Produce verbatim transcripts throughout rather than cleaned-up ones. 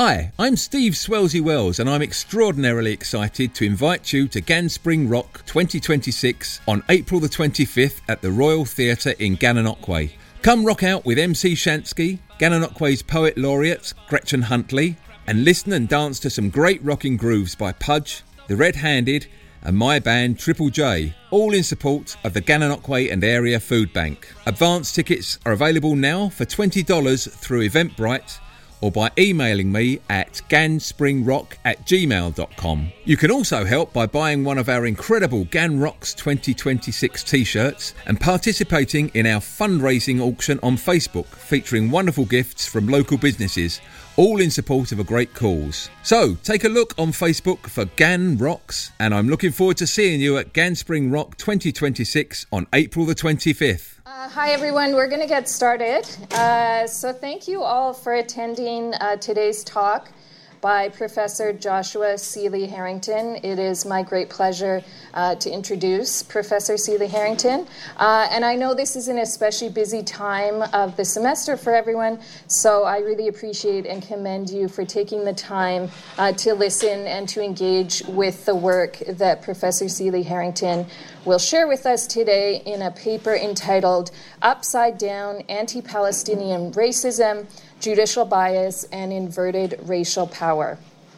Hi, I'm Steve Swelsey Wells and I'm extraordinarily excited to invite you to Ganspring Rock twenty twenty-six on April the twenty-fifth at the Royal Theatre in Gananoque. Come rock out with M C Shansky, Gananoque's Poet Laureate Gretchen Huntley, and listen and dance to some great rocking grooves by Pudge, The Red Handed and my band Triple J, all in support of the Gananoque and Area Food Bank. Advance tickets are available now for twenty dollars through Eventbrite or by emailing me at ganspringrock at gmail dot com. You can also help by buying one of our incredible Gan Rocks twenty twenty-six t-shirts and participating in our fundraising auction on Facebook featuring wonderful gifts from local businesses, all in support of a great cause. So, take a look on Facebook for Gan Rocks, and I'm looking forward to seeing you at Ganspring Rock twenty twenty-six on April the twenty-fifth. Uh, hi everyone, we're going to get started. Uh, so thank you all for attending uh, today's talk by Professor Joshua Seeley Harrington. It is my great pleasure uh, to introduce Professor Seeley Harrington. Uh, and I know this is an especially busy time of the semester for everyone, so I really appreciate and commend you for taking the time uh, to listen and to engage with the work that Professor Seeley Harrington will share with us today in a paper entitled Upside Down Anti-Palestinian Racism, Judicial Bias, and Inverted Racial Power.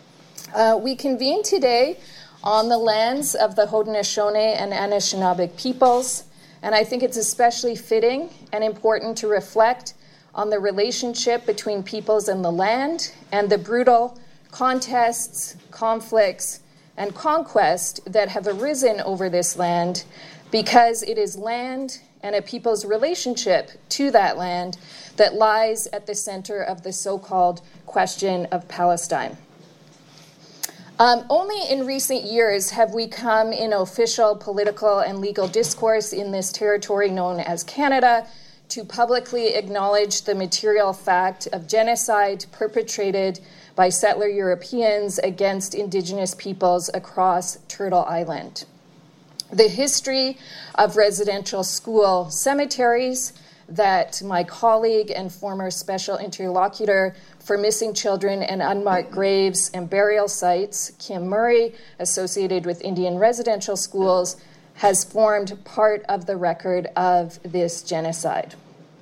Uh, we convene today on the lands of the Haudenosaunee and Anishinaabeg peoples, and I think it's especially fitting and important to reflect on the relationship between peoples and the land and the brutal contests, conflicts, and conquest that have arisen over this land, because it is land and a people's relationship to that land that lies at the center of the so-called question of Palestine. Um, only in recent years have we come in official political and legal discourse in this territory known as Canada to publicly acknowledge the material fact of genocide perpetrated by settler Europeans against Indigenous peoples across Turtle Island. The history of residential school cemeteries that my colleague and former special interlocutor for missing children and unmarked graves and burial sites, Kim Murray, associated with Indian residential schools, has formed part of the record of this genocide.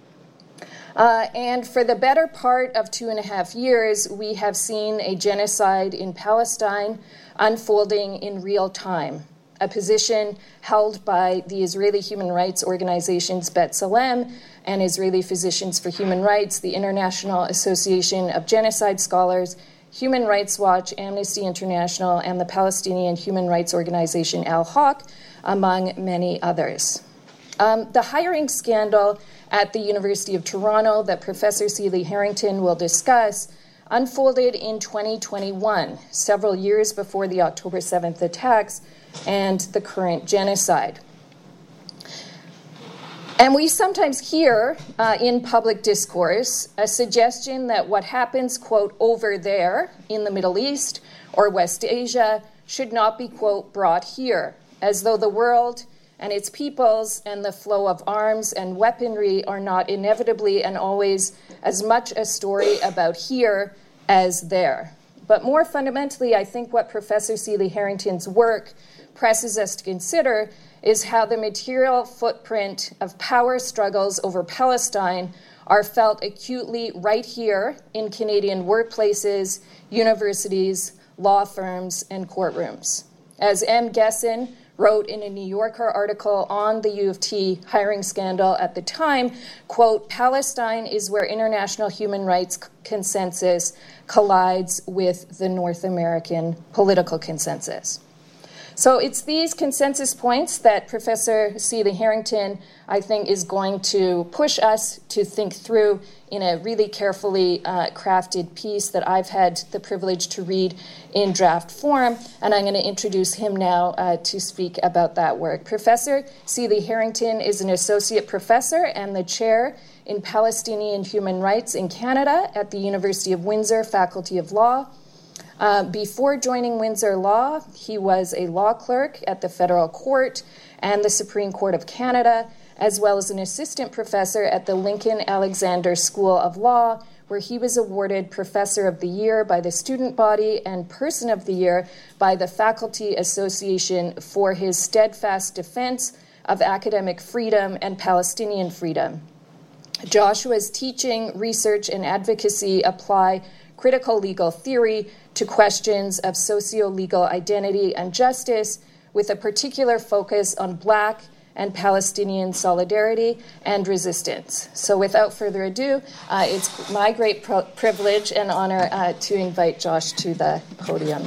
Uh, and for the better part of two and a half years, we have seen a genocide in Palestine unfolding in real time, a position held by the Israeli human rights organizations B'Tselem and Israeli Physicians for Human Rights, the International Association of Genocide Scholars, Human Rights Watch, Amnesty International, and the Palestinian human rights organization Al-Haq, among many others. Um, the hiring scandal at the University of Toronto that Professor Seeley Harrington will discuss unfolded in twenty twenty-one, several years before the October seventh attacks and the current genocide. And we sometimes hear uh, in public discourse a suggestion that what happens, quote, over there in the Middle East or West Asia should not be, quote, brought here, as though the world and its peoples and the flow of arms and weaponry are not inevitably and always as much a story about here as there. But more fundamentally, I think what Professor Seeley Harrington's work presses us to consider is how the material footprint of power struggles over Palestine are felt acutely right here in Canadian workplaces, universities, law firms, and courtrooms. As M. Gesson wrote in a New Yorker article on the U of T hiring scandal at the time, quote, Palestine is where international human rights consensus collides with the North American political consensus. So it's these consensus points that Professor Seeley Harrington, I think, is going to push us to think through in a really carefully uh, crafted piece that I've had the privilege to read in draft form, and I'm going to introduce him now uh, to speak about that work. Professor Seeley Harrington is an associate professor and the chair in Palestinian human rights in Canada at the University of Windsor Faculty of Law. Uh, before joining Windsor Law, he was a law clerk at the Federal Court and the Supreme Court of Canada, as well as an assistant professor at the Lincoln Alexander School of Law, where he was awarded Professor of the Year by the student body and Person of the Year by the Faculty Association for his steadfast defense of academic freedom and Palestinian freedom. Joshua's teaching, research, and advocacy apply critical legal theory to questions of socio-legal identity and justice, with a particular focus on Black and Palestinian solidarity and resistance. So without further ado, uh, it's my great pro- privilege and honor uh, to invite Josh to the podium.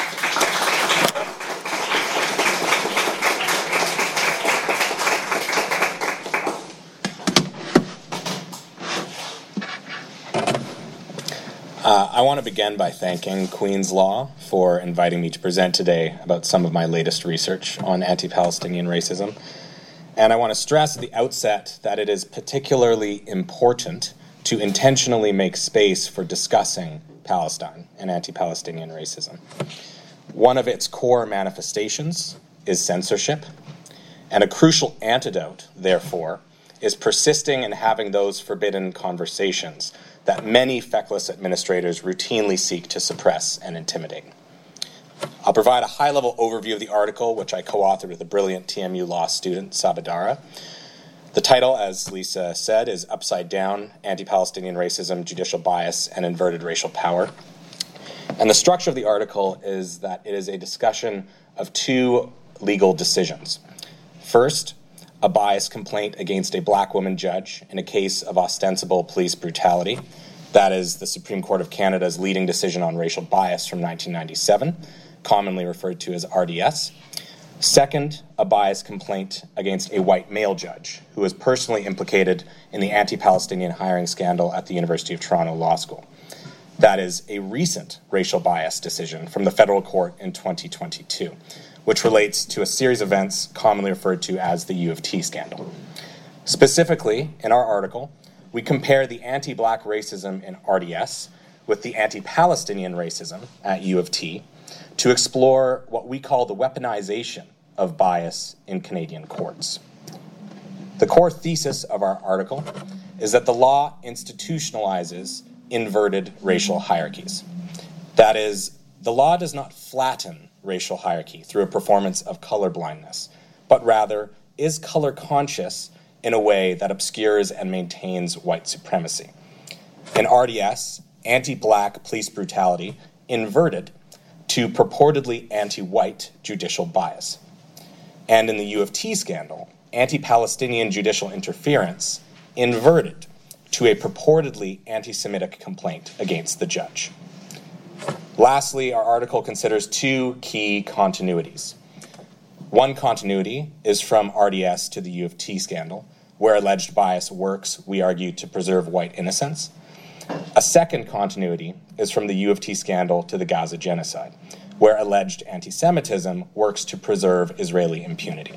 Uh, I want to begin by thanking Queen's Law for inviting me to present today about some of my latest research on anti-Palestinian racism. And I want to stress at the outset that it is particularly important to intentionally make space for discussing Palestine and anti-Palestinian racism. One of its core manifestations is censorship, and a crucial antidote, therefore, is persisting in having those forbidden conversations that many feckless administrators routinely seek to suppress and intimidate. I'll provide a high-level overview of the article, which I co-authored with a brilliant T M U law student, Sabadara. The title, as Lisa said, is Upside Down, Anti-Palestinian Racism, Judicial Bias, and Inverted Racial Power. And the structure of the article is that it is a discussion of two legal decisions. First, a bias complaint against a Black woman judge in a case of ostensible police brutality. That is the Supreme Court of Canada's leading decision on racial bias from nineteen ninety-seven, commonly referred to as R D S. Second, a bias complaint against a white male judge who was personally implicated in the anti-Palestinian hiring scandal at the University of Toronto Law School. That is a recent racial bias decision from the federal court in twenty twenty-two, which relates to a series of events commonly referred to as the U of T scandal. Specifically, in our article, we compare the anti-Black racism in R D S with the anti-Palestinian racism at U of T to explore what we call the weaponization of bias in Canadian courts. The core thesis of our article is that the law institutionalizes inverted racial hierarchies. That is, the law does not flatten racial hierarchy through a performance of colorblindness, but rather is color conscious in a way that obscures and maintains white supremacy. In R D S, anti-Black police brutality inverted to purportedly anti-white judicial bias. And in the U of T scandal, anti-Palestinian judicial interference inverted to a purportedly anti-Semitic complaint against the judge. Lastly, our article considers two key continuities. One continuity is from R D S to the U of T scandal, where alleged bias works, we argue, to preserve white innocence. A second continuity is from the U of T scandal to the Gaza genocide, where alleged anti-Semitism works to preserve Israeli impunity.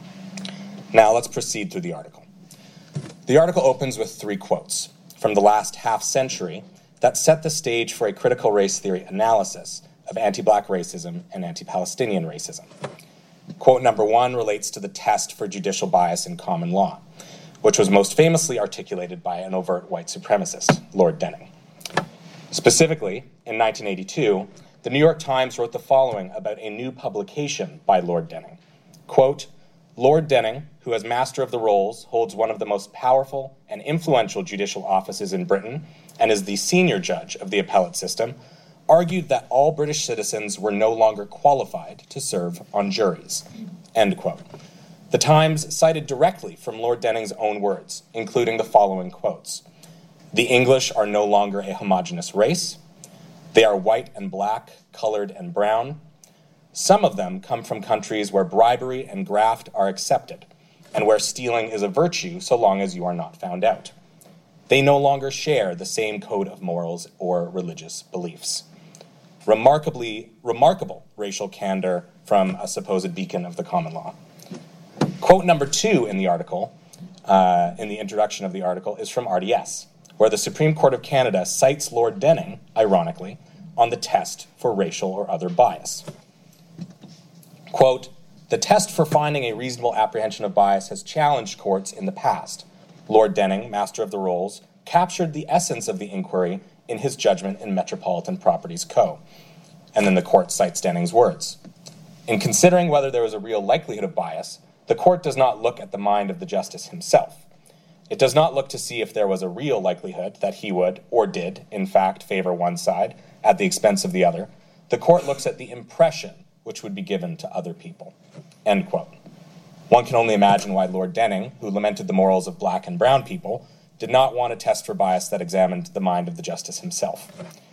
Now let's proceed through the article. The article opens with three quotes from the last half century that set the stage for a critical race theory analysis of anti-Black racism and anti-Palestinian racism. Quote number one relates to the test for judicial bias in common law, which was most famously articulated by an overt white supremacist, Lord Denning. Specifically, in nineteen eighty-two, the New York Times wrote the following about a new publication by Lord Denning. Quote, Lord Denning, who as Master of the Rolls holds one of the most powerful and influential judicial offices in Britain and is the senior judge of the appellate system, argued that all British citizens were no longer qualified to serve on juries. End quote. The Times cited directly from Lord Denning's own words, including the following quotes. The English are no longer a homogeneous race. They are white and black, colored and brown. Some of them come from countries where bribery and graft are accepted, and where stealing is a virtue so long as you are not found out. They no longer share the same code of morals or religious beliefs. Remarkably, remarkable racial candor from a supposed beacon of the common law. Quote number two in the article, uh, in the introduction of the article, is from R D S, where the Supreme Court of Canada cites Lord Denning, ironically, on the test for racial or other bias. Quote, the test for finding a reasonable apprehension of bias has challenged courts in the past. Lord Denning, Master of the Rolls, captured the essence of the inquiry in his judgment in Metropolitan Properties Co. And then the court cites Denning's words. In considering whether there was a real likelihood of bias, the court does not look at the mind of the justice himself. It does not look to see if there was a real likelihood that he would, or did, in fact, favor one side at the expense of the other. The court looks at the impression which would be given to other people." End quote. One can only imagine why Lord Denning, who lamented the morals of black and brown people, did not want a test for bias that examined the mind of the justice himself.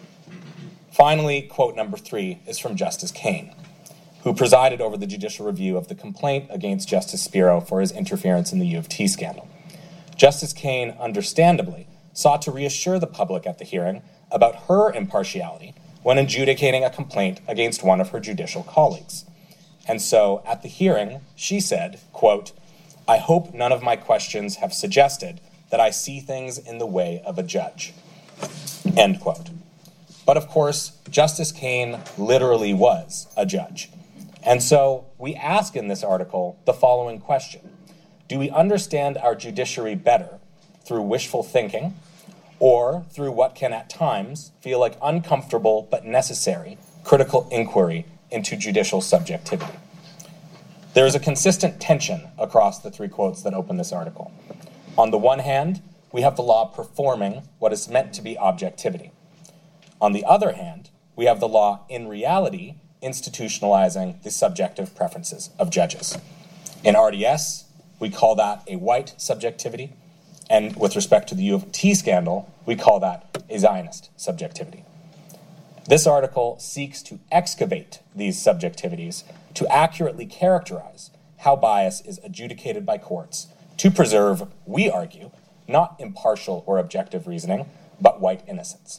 Finally, quote number three is from Justice Kane, who presided over the judicial review of the complaint against Justice Spiro for his interference in the U of T scandal. Justice Kane, understandably, sought to reassure the public at the hearing about her impartiality when adjudicating a complaint against one of her judicial colleagues. And so, at the hearing, she said, quote, "I hope none of my questions have suggested that I see things in the way of a judge." End quote. But of course, Justice Kane literally was a judge. And so we ask in this article the following question: do we understand our judiciary better through wishful thinking, or through what can at times feel like uncomfortable but necessary critical inquiry into judicial subjectivity? There is a consistent tension across the three quotes that open this article. On the one hand, we have the law performing what is meant to be objectivity. On the other hand, we have the law in reality institutionalizing the subjective preferences of judges. In R D S, we call that a white subjectivity, and with respect to the U of T scandal, we call that a Zionist subjectivity. This article seeks to excavate these subjectivities to accurately characterize how bias is adjudicated by courts to preserve, we argue, not impartial or objective reasoning, but white innocence.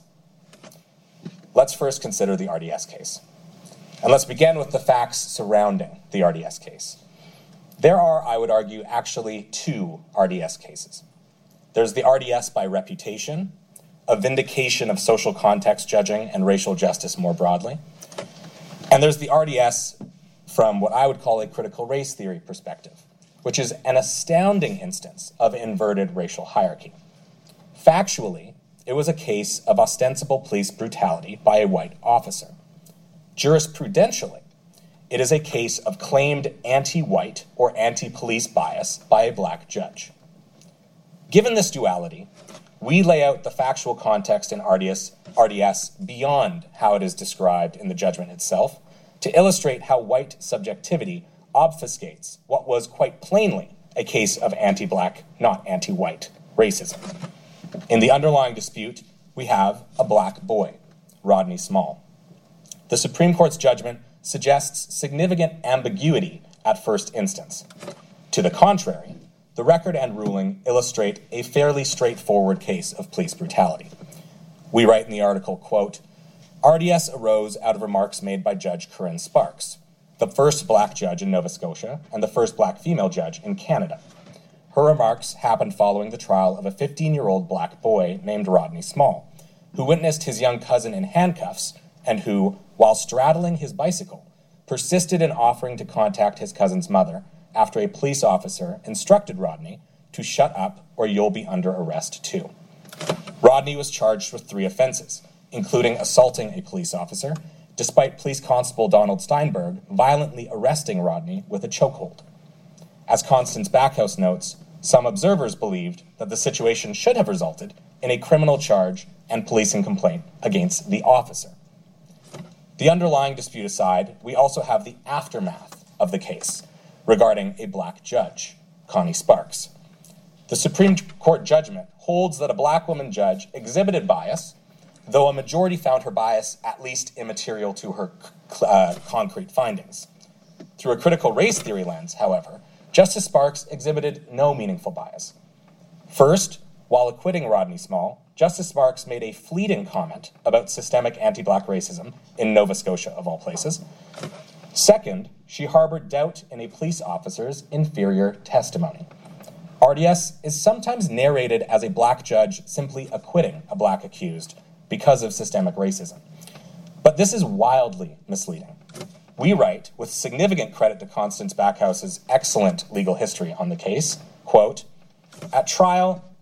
Let's first consider the R D S case. And let's begin with the facts surrounding the R D S case. There are, I would argue, actually two R D S cases. There's the R D S by reputation, a vindication of social context judging and racial justice more broadly. And there's the R D S from what I would call a critical race theory perspective, which is an astounding instance of inverted racial hierarchy. Factually, it was a case of ostensible police brutality by a white officer. Jurisprudentially, it is a case of claimed anti-white or anti-police bias by a black judge. Given this duality, we lay out the factual context in R D S, R D S beyond how it is described in the judgment itself to illustrate how white subjectivity obfuscates what was quite plainly a case of anti-black, not anti-white racism. In the underlying dispute, we have a black boy, Rodney Small. The Supreme Court's judgment suggests significant ambiguity at first instance. To the contrary, the record and ruling illustrate a fairly straightforward case of police brutality. We write in the article, quote, "R D S arose out of remarks made by Judge Corinne Sparks, the first black judge in Nova Scotia and the first black female judge in Canada. Her remarks happened following the trial of a fifteen-year-old black boy named Rodney Small, who witnessed his young cousin in handcuffs and who, while straddling his bicycle, persisted in offering to contact his cousin's mother after a police officer instructed Rodney to shut up or you'll be under arrest too. Rodney was charged with three offenses, including assaulting a police officer, despite Police Constable Donald Steinberg violently arresting Rodney with a chokehold. As Constance Backhouse notes, some observers believed that the situation should have resulted in a criminal charge and policing complaint against the officer. The underlying dispute aside, we also have the aftermath of the case regarding a black judge, Connie Sparks. The Supreme Court judgment holds that a black woman judge exhibited bias, though a majority found her bias at least immaterial to her uh, concrete findings. Through a critical race theory lens, however, Justice Sparks exhibited no meaningful bias. First, while acquitting Rodney Small, Justice Sparks made a fleeting comment about systemic anti-black racism in Nova Scotia, of all places. Second, she harbored doubt in a police officer's inferior testimony. R D S is sometimes narrated as a black judge simply acquitting a black accused because of systemic racism. But this is wildly misleading. We write, with significant credit to Constance Backhouse's excellent legal history on the case, quote, "At trial,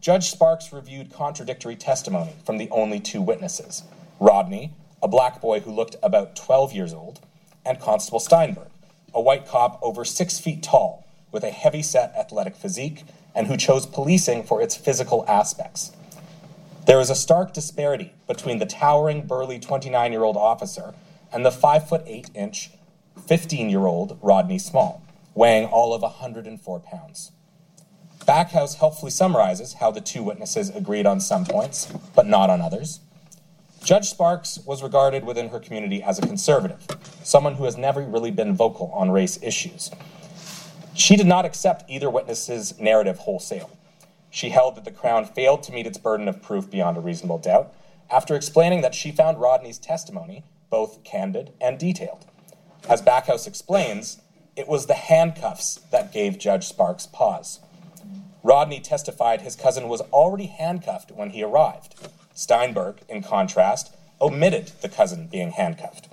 Judge Sparks reviewed contradictory testimony from the only two witnesses, Rodney, a black boy who looked about twelve years old, and Constable Steinberg, a white cop over six feet tall with a heavy-set athletic physique and who chose policing for its physical aspects. There is a stark disparity between the towering, burly twenty-nine-year-old officer and the five foot eight inch, fifteen-year-old Rodney Small, weighing all of one hundred four pounds. Backhouse helpfully summarizes how the two witnesses agreed on some points, but not on others. Judge Sparks was regarded within her community as a conservative, someone who has never really been vocal on race issues. She did not accept either witness's narrative wholesale. She held that the Crown failed to meet its burden of proof beyond a reasonable doubt, after explaining that she found Rodney's testimony both candid and detailed. As Backhouse explains, it was the handcuffs that gave Judge Sparks pause. Rodney testified his cousin was already handcuffed when he arrived. Steinberg, in contrast, omitted the cousin being handcuffed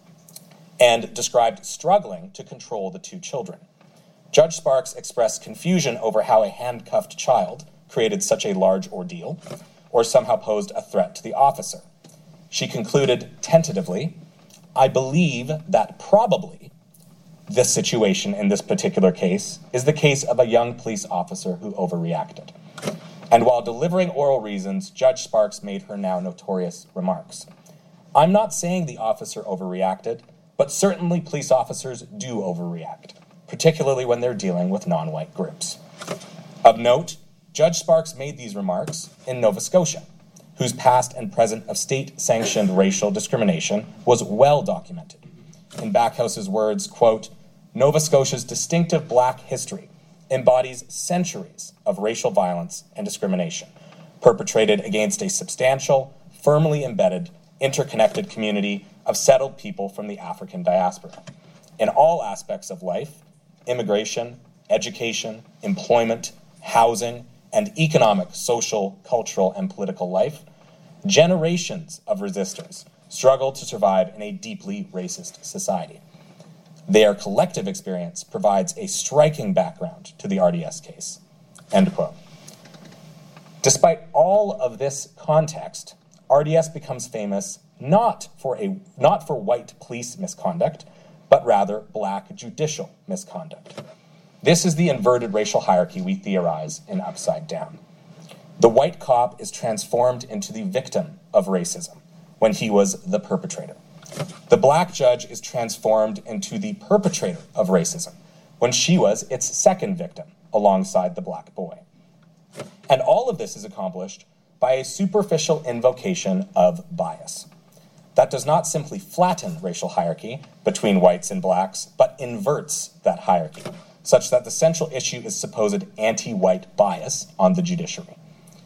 and described struggling to control the two children. Judge Sparks expressed confusion over how a handcuffed child created such a large ordeal or somehow posed a threat to the officer. She concluded tentatively, "I believe that probably this situation in this particular case is the case of a young police officer who overreacted." And while delivering oral reasons, Judge Sparks made her now notorious remarks. "I'm not saying the officer overreacted, but certainly police officers do overreact, particularly when they're dealing with non-white groups." Of note, Judge Sparks made these remarks in Nova Scotia, whose past and present of state-sanctioned racial discrimination was well documented. In Backhouse's words, quote, "Nova Scotia's distinctive black history embodies centuries of racial violence and discrimination perpetrated against a substantial, firmly embedded, interconnected community of settled people from the African diaspora. In all aspects of life, immigration, education, employment, housing, and economic, social, cultural, and political life, generations of resistors struggle to survive in a deeply racist society. Their collective experience provides a striking background to the R D S case." End quote. Despite all of this context, R D S becomes famous not for a not for white police misconduct, but rather black judicial misconduct. This is the inverted racial hierarchy we theorize in Upside Down. The white cop is transformed into the victim of racism when he was the perpetrator. The black judge is transformed into the perpetrator of racism when she was its second victim alongside the black boy. And all of this is accomplished by a superficial invocation of bias. That does not simply flatten racial hierarchy between whites and blacks, but inverts that hierarchy, such that the central issue is supposed anti-white bias on the judiciary.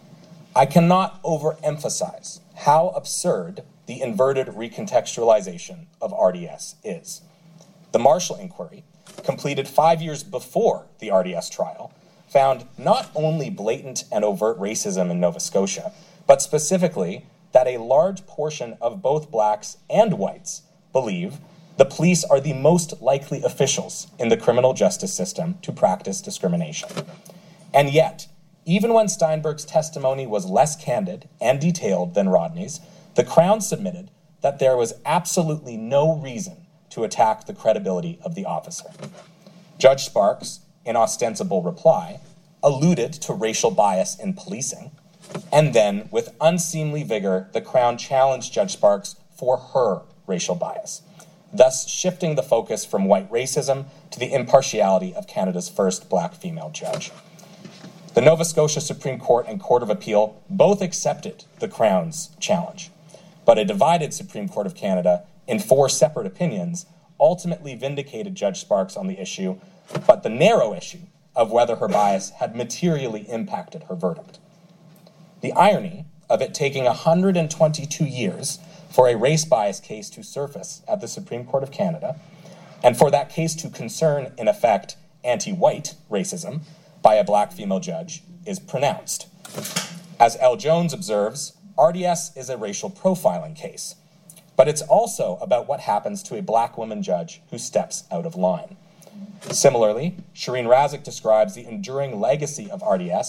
I cannot overemphasize how absurd the inverted recontextualization of R D S is. The Marshall Inquiry, completed five years before the R D S trial, found not only blatant and overt racism in Nova Scotia, but specifically that a large portion of both blacks and whites believe the police are the most likely officials in the criminal justice system to practice discrimination. And yet, even when Steinberg's testimony was less candid and detailed than Rodney's, the Crown submitted that there was absolutely no reason to attack the credibility of the officer. Judge Sparks, in ostensible reply, alluded to racial bias in policing, and then, with unseemly vigor, the Crown challenged Judge Sparks for her racial bias, thus shifting the focus from white racism to the impartiality of Canada's first black female judge. The Nova Scotia Supreme Court and Court of Appeal both accepted the Crown's challenge, but a divided Supreme Court of Canada, in four separate opinions, ultimately vindicated Judge Sparks on the issue, but the narrow issue of whether her bias had materially impacted her verdict. The irony of it taking one hundred twenty-two years for a race bias case to surface at the Supreme Court of Canada, and for that case to concern, in effect, anti-white racism by a black female judge, is pronounced. As L. Jones observes, R D S is a racial profiling case, but it's also about what happens to a black woman judge who steps out of line. Similarly, Shireen Razik describes the enduring legacy of R D S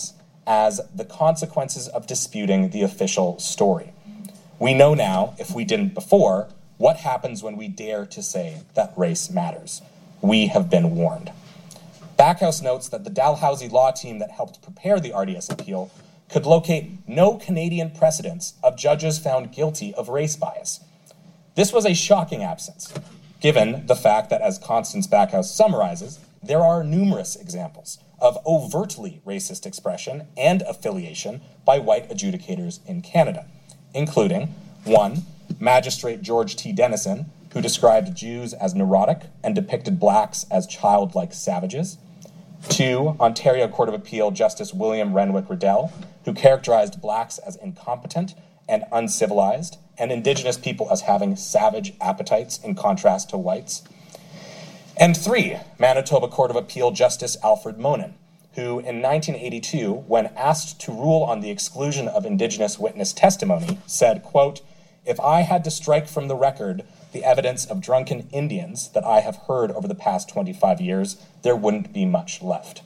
as the consequences of disputing the official story. We know now, if we didn't before, what happens when we dare to say that race matters. We have been warned. Backhouse notes that the Dalhousie law team that helped prepare the R D S appeal could locate no Canadian precedents of judges found guilty of race bias. This was a shocking absence, given the fact that, as Constance Backhouse summarizes, there are numerous examples of overtly racist expression and affiliation by white adjudicators in Canada, including, one, Magistrate George T. Dennison, who described Jews as neurotic and depicted blacks as childlike savages; two, Ontario Court of Appeal Justice William Renwick Riddell, who characterized blacks as incompetent and uncivilized, and Indigenous people as having savage appetites in contrast to whites; and three, Manitoba Court of Appeal Justice Alfred Monin, who in nineteen eighty-two, when asked to rule on the exclusion of Indigenous witness testimony, said, quote, "If I had to strike from the record the evidence of drunken Indians that I have heard over the past twenty-five years, there wouldn't be much left."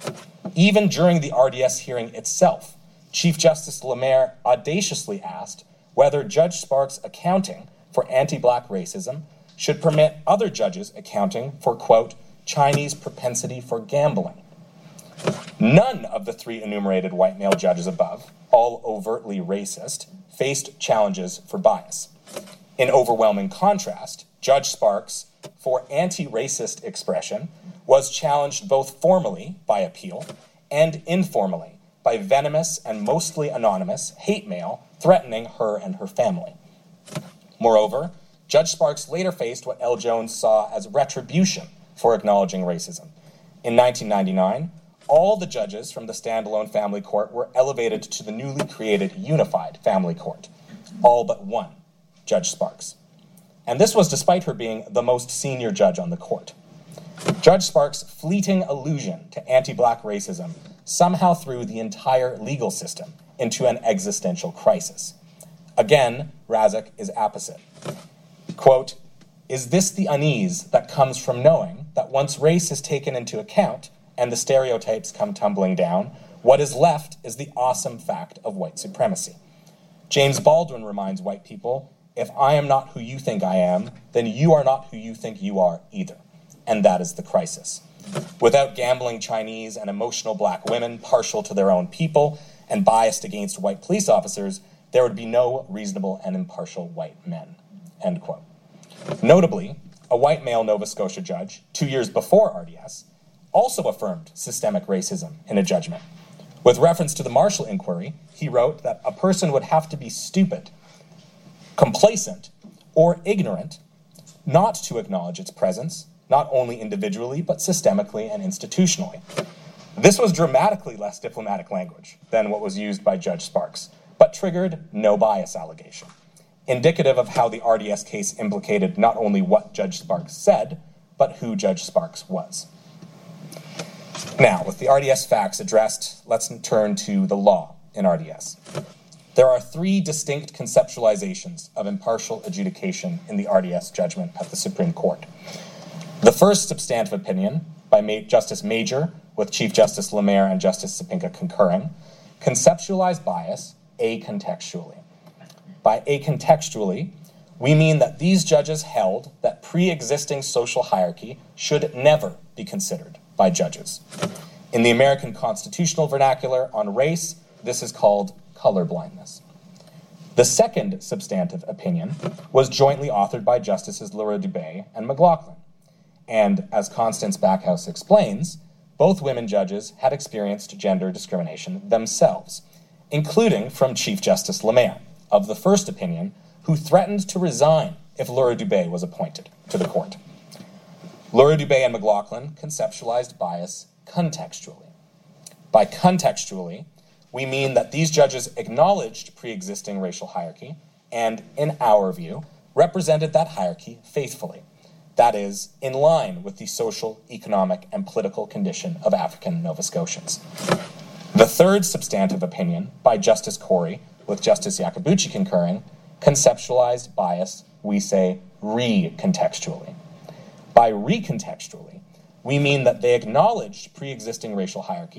Even during the R D S hearing itself, Chief Justice Lemaire audaciously asked whether Judge Sparks' accounting for anti-black racism should permit other judges accounting for, quote, Chinese propensity for gambling. None of the three enumerated white male judges above, all overtly racist, faced challenges for bias. In overwhelming contrast, Judge Sparks, for anti-racist expression, was challenged both formally by appeal and informally by venomous and mostly anonymous hate mail threatening her and her family. Moreover, Judge Sparks later faced what L. Jones saw as retribution for acknowledging racism. In nineteen ninety-nine, all the judges from the standalone family court were elevated to the newly created unified family court, all but one, Judge Sparks. And this was despite her being the most senior judge on the court. Judge Sparks' fleeting allusion to anti-black racism somehow threw the entire legal system into an existential crisis. Again, Razak is apposite. Quote, "Is this the unease that comes from knowing that once race is taken into account and the stereotypes come tumbling down, what is left is the awesome fact of white supremacy? James Baldwin reminds white people, if I am not who you think I am, then you are not who you think you are either. And that is the crisis. Without gambling Chinese and emotional black women partial to their own people and biased against white police officers, there would be no reasonable and impartial white men." End quote. Notably, a white male Nova Scotia judge, two years before R D S, also affirmed systemic racism in a judgment. With reference to the Marshall inquiry, he wrote that a person would have to be stupid, complacent, or ignorant not to acknowledge its presence, not only individually, but systemically and institutionally. This was dramatically less diplomatic language than what was used by Judge Sparks, but triggered no bias allegation, indicative of how the R D S case implicated not only what Judge Sparks said, but who Judge Sparks was. Now, with the R D S facts addressed, let's turn to the law in R D S. There are three distinct conceptualizations of impartial adjudication in the R D S judgment at the Supreme Court. The first substantive opinion, by Ma- Justice Major, with Chief Justice Lemaire and Justice Sapinka concurring, conceptualized bias acontextually. By acontextually, we mean that these judges held that pre-existing social hierarchy should never be considered by judges. In the American constitutional vernacular on race, this is called colorblindness. The second substantive opinion was jointly authored by Justices Laura Dubé and McLaughlin. And as Constance Backhouse explains, both women judges had experienced gender discrimination themselves, including from Chief Justice Lemaire, of the first opinion, who threatened to resign if Laura Dubé was appointed to the court. Laura Dubé and McLaughlin conceptualized bias contextually. By contextually, we mean that these judges acknowledged pre-existing racial hierarchy and, in our view, represented that hierarchy faithfully. That is, in line with the social, economic, and political condition of African Nova Scotians. The third substantive opinion, by Justice Corey, with Justice Iacobucci concurring, conceptualized bias, we say, recontextually. By recontextually, we mean that they acknowledged pre-existing racial hierarchy,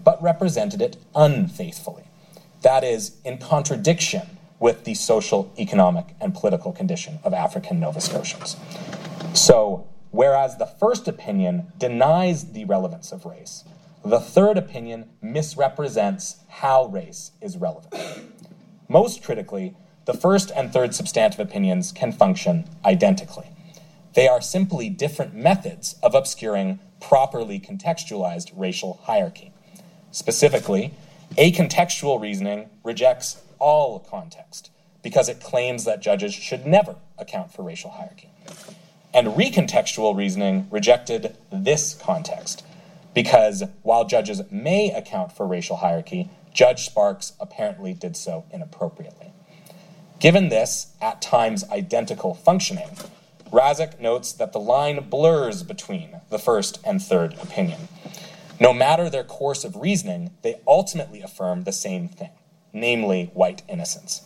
but represented it unfaithfully. That is, in contradiction with the social, economic, and political condition of African Nova Scotians. So, whereas the first opinion denies the relevance of race, the third opinion misrepresents how race is relevant. Most critically, the first and third substantive opinions can function identically. They are simply different methods of obscuring properly contextualized racial hierarchy. Specifically, acontextual reasoning rejects all context because it claims that judges should never account for racial hierarchy. And recontextual reasoning rejected this context because while judges may account for racial hierarchy, Judge Sparks apparently did so inappropriately. Given this, at times identical functioning, Razak notes that the line blurs between the first and third opinion. No matter their course of reasoning, they ultimately affirm the same thing, namely white innocence.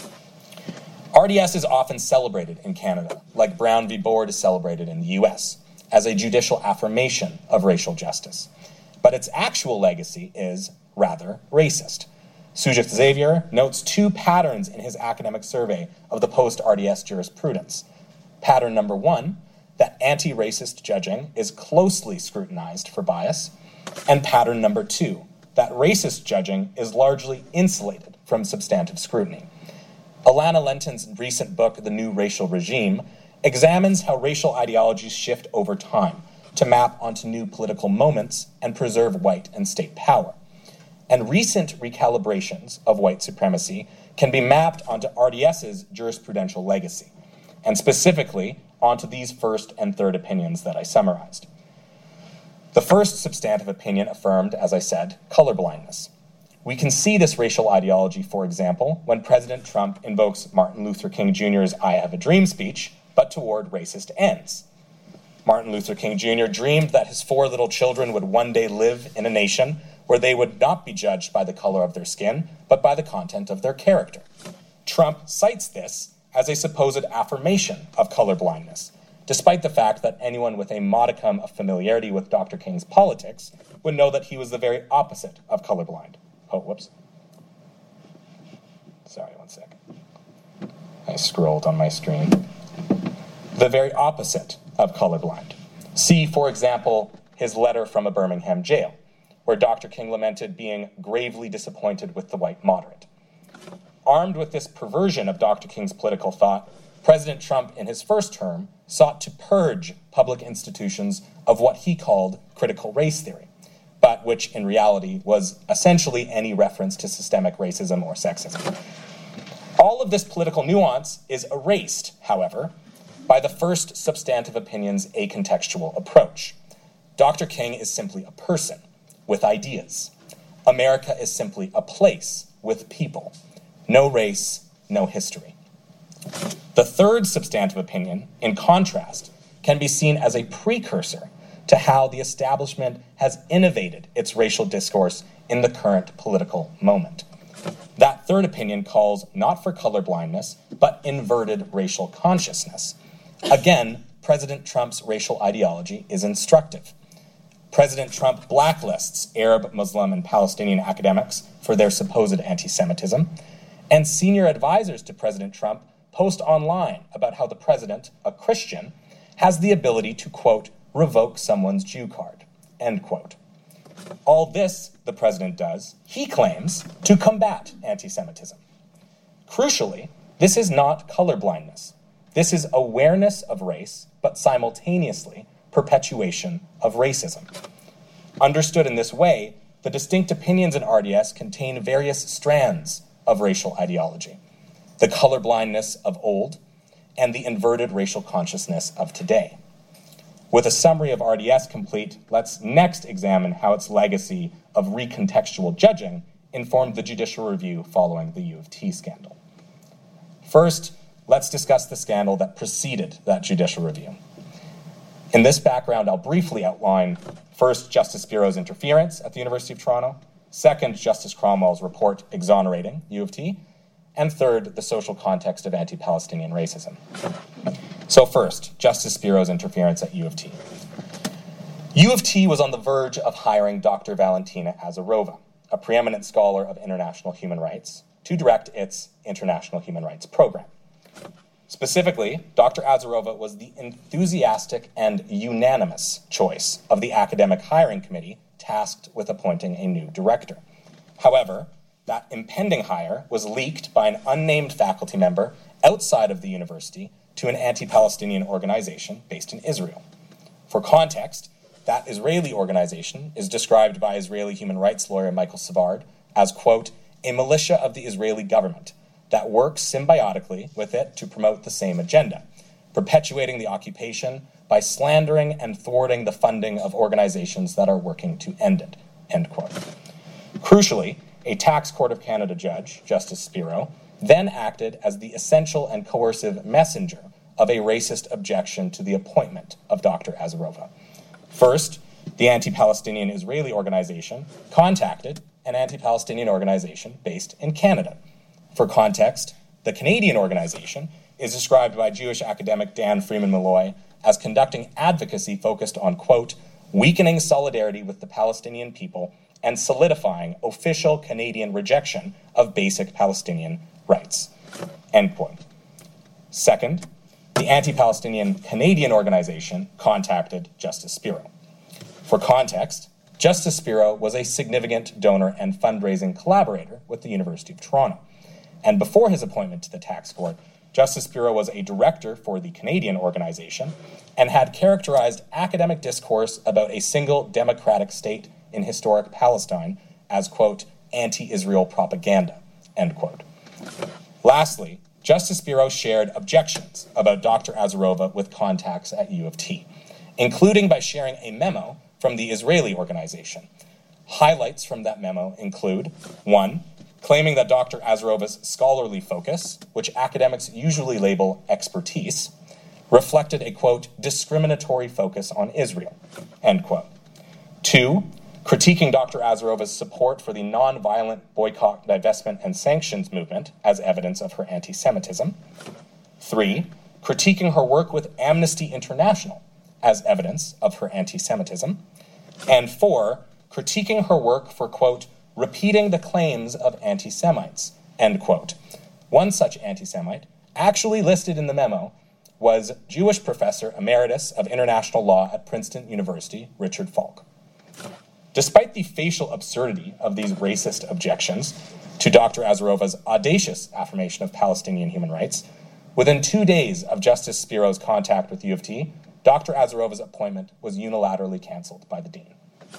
R D S is often celebrated in Canada, like Brown v. Board is celebrated in the U S, as a judicial affirmation of racial justice. But its actual legacy is, rather, racist. Sujith Xavier notes two patterns in his academic survey of the post-R D S jurisprudence. Pattern number one, that anti-racist judging is closely scrutinized for bias, and pattern number two, that racist judging is largely insulated from substantive scrutiny. Alana Lenton's recent book, The New Racial Regime, examines how racial ideologies shift over time to map onto new political moments and preserve white and state power. And recent recalibrations of white supremacy can be mapped onto RDS's jurisprudential legacy, and specifically onto these first and third opinions that I summarized. The first substantive opinion affirmed, as I said, colorblindness. We can see this racial ideology, for example, when President Trump invokes Martin Luther King Junior's I Have a Dream speech, but toward racist ends. Martin Luther King Junior dreamed that his four little children would one day live in a nation where they would not be judged by the color of their skin, but by the content of their character. Trump cites this as a supposed affirmation of colorblindness, despite the fact that anyone with a modicum of familiarity with Doctor King's politics would know that he was the very opposite of colorblind. Oh, whoops. Sorry, one second. I scrolled on my screen. The very opposite of colorblind. See, for example, his letter from a Birmingham jail, where Doctor King lamented being gravely disappointed with the white moderate. Armed with this perversion of Doctor King's political thought, President Trump, in his first term, sought to purge public institutions of what he called critical race theory, but which in reality was essentially any reference to systemic racism or sexism. All of this political nuance is erased, however, by the first substantive opinion's acontextual approach. Doctor King is simply a person with ideas. America is simply a place with people. No race, no history. The third substantive opinion, in contrast, can be seen as a precursor to how the establishment has innovated its racial discourse in the current political moment. That third opinion calls not for colorblindness, but inverted racial consciousness. Again, President Trump's racial ideology is instructive. President Trump blacklists Arab, Muslim, and Palestinian academics for their supposed anti-Semitism, and senior advisors to President Trump post online about how the president, a Christian, has the ability to, quote, revoke someone's Jew card, end quote. All this the president does, he claims, to combat anti-Semitism. Crucially, this is not colorblindness. This is awareness of race, but simultaneously perpetuation of racism. Understood in this way, the distinct opinions in R D S contain various strands of racial ideology: the colorblindness of old and the inverted racial consciousness of today. With a summary of R D S complete, let's next examine how its legacy of recontextual judging informed the judicial review following the U of T scandal. First, let's discuss the scandal that preceded that judicial review. In this background, I'll briefly outline, first, Justice Bureau's interference at the University of Toronto, second, Justice Cromwell's report exonerating U of T, and third, the social context of anti-Palestinian racism. So first, Justice Bureau's interference at U of T. U of T was on the verge of hiring Doctor Valentina Azarova, a preeminent scholar of international human rights, to direct its international human rights program. Specifically, Doctor Azarova was the enthusiastic and unanimous choice of the academic hiring committee tasked with appointing a new director. However, that impending hire was leaked by an unnamed faculty member outside of the university to an anti-Palestinian organization based in Israel. For context, that Israeli organization is described by Israeli human rights lawyer Michael Savard as, quote, a militia of the Israeli government that works symbiotically with it to promote the same agenda, perpetuating the occupation by slandering and thwarting the funding of organizations that are working to end it, end quote. Crucially, a Tax Court of Canada judge, Justice Spiro, then acted as the essential and coercive messenger of a racist objection to the appointment of Doctor Azarova. First, the anti-Palestinian Israeli organization contacted an anti-Palestinian organization based in Canada. For context, the Canadian organization is described by Jewish academic Dan Freeman-Malloy as conducting advocacy focused on, quote, weakening solidarity with the Palestinian people and solidifying official Canadian rejection of basic Palestinian rights, end quote. Second, the anti-Palestinian Canadian organization contacted Justice Spiro. For context, Justice Spiro was a significant donor and fundraising collaborator with the University of Toronto. And before his appointment to the tax court, Justice Spiro was a director for the Canadian organization and had characterized academic discourse about a single democratic state in historic Palestine as, quote, anti-Israel propaganda, end quote. Lastly, Justice Spiro shared objections about Doctor Azarova with contacts at U of T, including by sharing a memo from the Israeli organization. Highlights from that memo include, one, claiming that Doctor Azarova's scholarly focus, which academics usually label expertise, reflected a, quote, discriminatory focus on Israel, end quote. Two, critiquing Doctor Azarova's support for the nonviolent boycott, divestment, and sanctions movement as evidence of her anti-Semitism. Three, critiquing her work with Amnesty International as evidence of her anti-Semitism. And four, critiquing her work for, quote, repeating the claims of anti-Semites, end quote. One such anti-Semite, actually listed in the memo, was Jewish professor emeritus of international law at Princeton University, Richard Falk. Despite the facial absurdity of these racist objections to Doctor Azarova's audacious affirmation of Palestinian human rights, within two days of Justice Spiro's contact with U of T, Doctor Azarova's appointment was unilaterally canceled by the dean.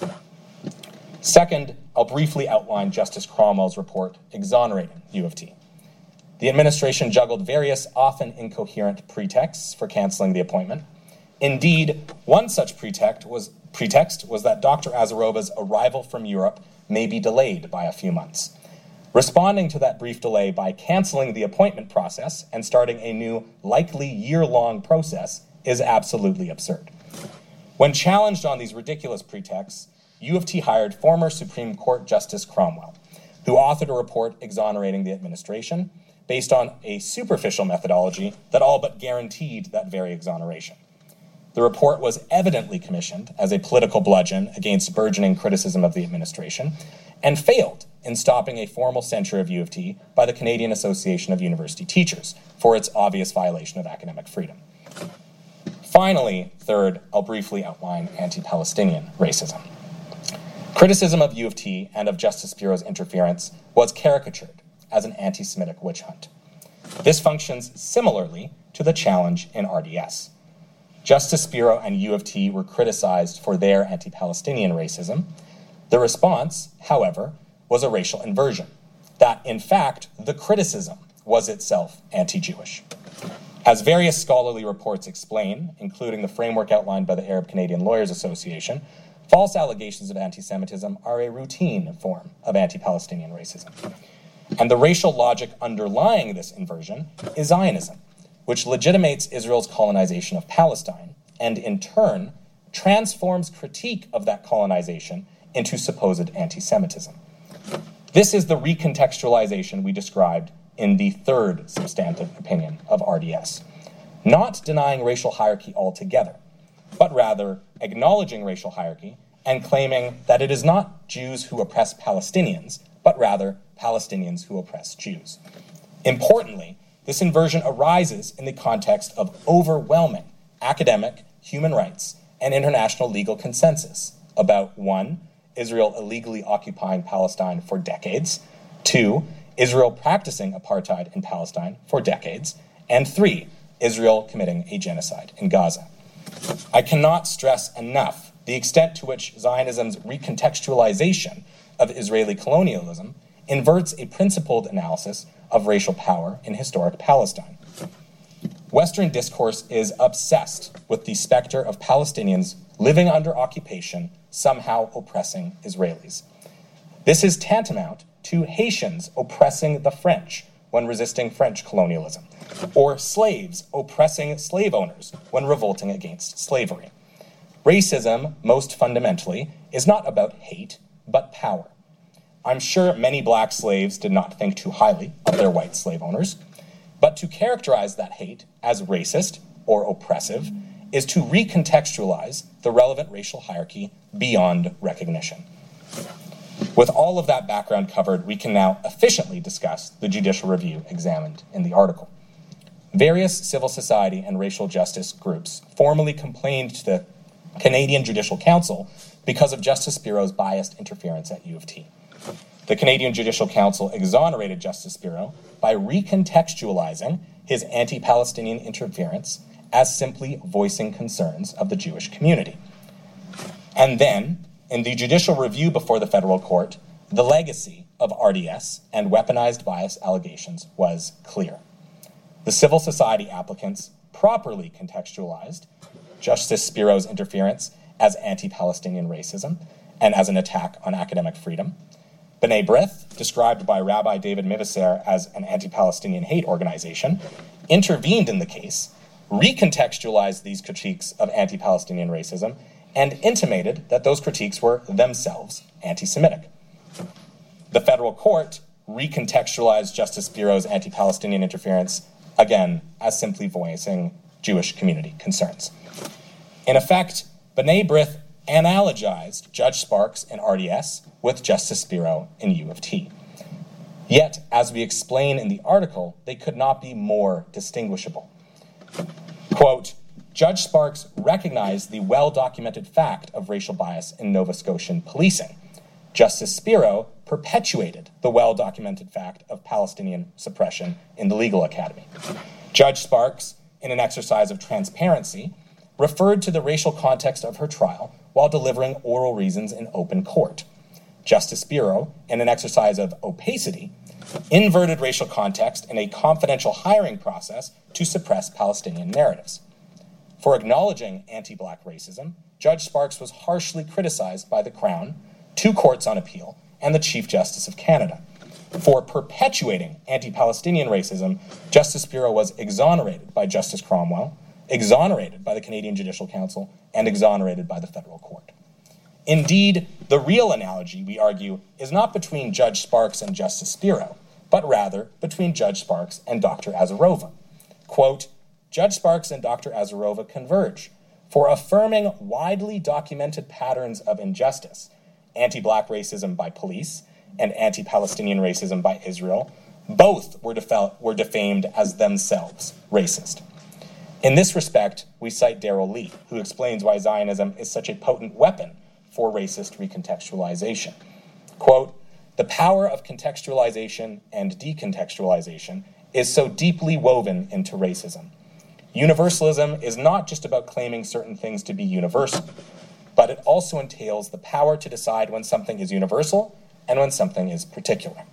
Second, I'll briefly outline Justice Cromwell's report exonerating U of T. The administration juggled various, often incoherent pretexts for canceling the appointment. Indeed, one such pretext was, pretext was that Doctor Azarova's arrival from Europe may be delayed by a few months. Responding to that brief delay by canceling the appointment process and starting a new, likely year-long process is absolutely absurd. When challenged on these ridiculous pretexts, U of T hired former Supreme Court Justice Cromwell, who authored a report exonerating the administration based on a superficial methodology that all but guaranteed that very exoneration. The report was evidently commissioned as a political bludgeon against burgeoning criticism of the administration and failed in stopping a formal censure of U of T by the Canadian Association of University Teachers for its obvious violation of academic freedom. Finally, third, I'll briefly outline anti-Palestinian racism. Criticism of U of T and of Justice Spiro's interference was caricatured as an anti-Semitic witch hunt. This functions similarly to the challenge in R D S. Justice Spiro and U of T were criticized for their anti-Palestinian racism. The response, however, was a racial inversion, that in fact the criticism was itself anti-Jewish. As various scholarly reports explain, including the framework outlined by the Arab Canadian Lawyers Association, false allegations of anti-Semitism are a routine form of anti-Palestinian racism. And the racial logic underlying this inversion is Zionism, which legitimates Israel's colonization of Palestine and, in turn, transforms critique of that colonization into supposed anti-Semitism. This is the recontextualization we described in the third substantive opinion of R D S, not denying racial hierarchy altogether, but rather acknowledging racial hierarchy and claiming that it is not Jews who oppress Palestinians, but rather Palestinians who oppress Jews. Importantly, this inversion arises in the context of overwhelming academic, human rights, and international legal consensus about, one, Israel illegally occupying Palestine for decades, two, Israel practicing apartheid in Palestine for decades, and three, Israel committing a genocide in Gaza. I cannot stress enough the extent to which Zionism's recontextualization of Israeli colonialism inverts a principled analysis of racial power in historic Palestine. Western discourse is obsessed with the specter of Palestinians living under occupation, somehow oppressing Israelis. This is tantamount to Haitians oppressing the French when resisting French colonialism, or slaves oppressing slave owners when revolting against slavery. Racism, most fundamentally, is not about hate, but power. I'm sure many black slaves did not think too highly of their white slave owners, but to characterize that hate as racist or oppressive is to recontextualize the relevant racial hierarchy beyond recognition. With all of that background covered, we can now efficiently discuss the judicial review examined in the article. Various civil society and racial justice groups formally complained to the Canadian Judicial Council because of Justice Spiro's biased interference at U of T. The Canadian Judicial Council exonerated Justice Spiro by recontextualizing his anti-Palestinian interference as simply voicing concerns of the Jewish community. And then, in the judicial review before the federal court, the legacy of R D S and weaponized bias allegations was clear. The civil society applicants properly contextualized Justice Spiro's interference as anti-Palestinian racism and as an attack on academic freedom. B'nai B'rith, described by Rabbi David Mivaser as an anti-Palestinian hate organization, intervened in the case, recontextualized these critiques of anti-Palestinian racism, and intimated that those critiques were themselves anti-Semitic. The federal court recontextualized Justice Spiro's anti-Palestinian interference, again, as simply voicing Jewish community concerns. In effect, B'nai B'rith analogized Judge Sparks in R D S with Justice Spiro in U of T. Yet, as we explain in the article, they could not be more distinguishable. Quote, Judge Sparks recognized the well-documented fact of racial bias in Nova Scotian policing. Justice Spiro perpetuated the well-documented fact of Palestinian suppression in the legal academy. Judge Sparks, in an exercise of transparency, referred to the racial context of her trial while delivering oral reasons in open court. Justice Spiro, in an exercise of opacity, inverted racial context in a confidential hiring process to suppress Palestinian narratives. For acknowledging anti-black racism, Judge Sparks was harshly criticized by the Crown, two courts on appeal, and the Chief Justice of Canada. For perpetuating anti-Palestinian racism, Justice Spiro was exonerated by Justice Cromwell, exonerated by the Canadian Judicial Council, and exonerated by the federal court. Indeed, the real analogy, we argue, is not between Judge Sparks and Justice Spiro, but rather between Judge Sparks and Doctor Azarova. Quote, Judge Sparks and Doctor Azarova converge for affirming widely documented patterns of injustice, anti-black racism by police and anti-Palestinian racism by Israel. Both were, defa- were defamed as themselves racist. In this respect, we cite Darrell Lee, who explains why Zionism is such a potent weapon for racist recontextualization. Quote, the power of contextualization and decontextualization is so deeply woven into racism. Universalism is not just about claiming certain things to be universal, but it also entails the power to decide when something is universal and when something is particular.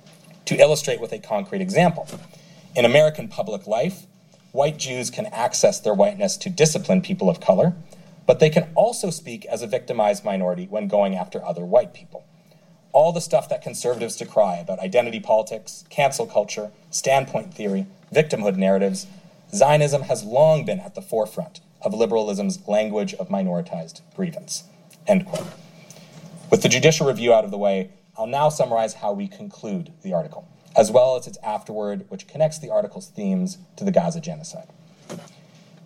To illustrate with a concrete example, in American public life, white Jews can access their whiteness to discipline people of color, but they can also speak as a victimized minority when going after other white people. All the stuff that conservatives decry about identity politics, cancel culture, standpoint theory, victimhood narratives, Zionism has long been at the forefront of liberalism's language of minoritized grievance. End quote. With the judicial review out of the way, I'll now summarize how we conclude the article, as well as its afterword, which connects the article's themes to the Gaza genocide.